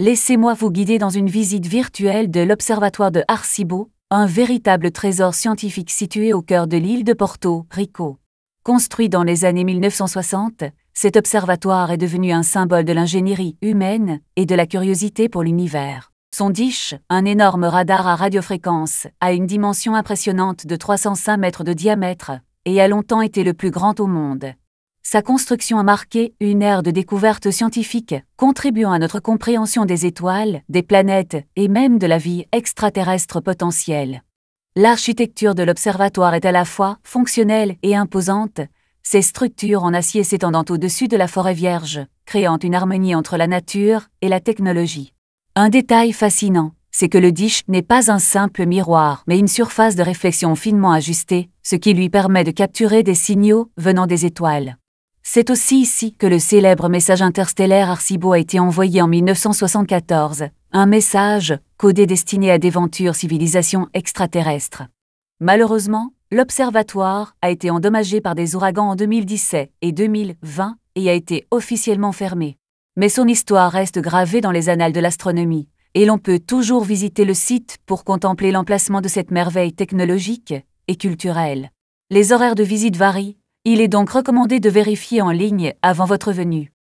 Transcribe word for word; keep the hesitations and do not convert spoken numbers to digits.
Laissez-moi vous guider dans une visite virtuelle de l'Observatoire de Arecibo, un véritable trésor scientifique situé au cœur de l'île de Porto Rico. Construit dans les années mille neuf cent soixante, cet observatoire est devenu un symbole de l'ingénierie humaine et de la curiosité pour l'univers. Son dish, un énorme radar à radiofréquence, a une dimension impressionnante de trois cent cinq mètres de diamètre et a longtemps été le plus grand au monde. Sa construction a marqué une ère de découverte scientifique, contribuant à notre compréhension des étoiles, des planètes et même de la vie extraterrestre potentielle. L'architecture de l'observatoire est à la fois fonctionnelle et imposante, ses structures en acier s'étendant au-dessus de la forêt vierge, créant une harmonie entre la nature et la technologie. Un détail fascinant, c'est que le dish n'est pas un simple miroir, mais une surface de réflexion finement ajustée, ce qui lui permet de capturer des signaux venant des étoiles. C'est aussi ici que le célèbre message interstellaire Arecibo a été envoyé en mille neuf cent soixante-quatorze, un message codé destiné à d'éventuelles civilisations extraterrestres. Malheureusement, l'observatoire a été endommagé par des ouragans en deux mille dix-sept et deux mille vingt et a été officiellement fermé. Mais son histoire reste gravée dans les annales de l'astronomie, et l'on peut toujours visiter le site pour contempler l'emplacement de cette merveille technologique et culturelle. Les horaires de visite varient. Il est donc recommandé de vérifier en ligne avant votre venue.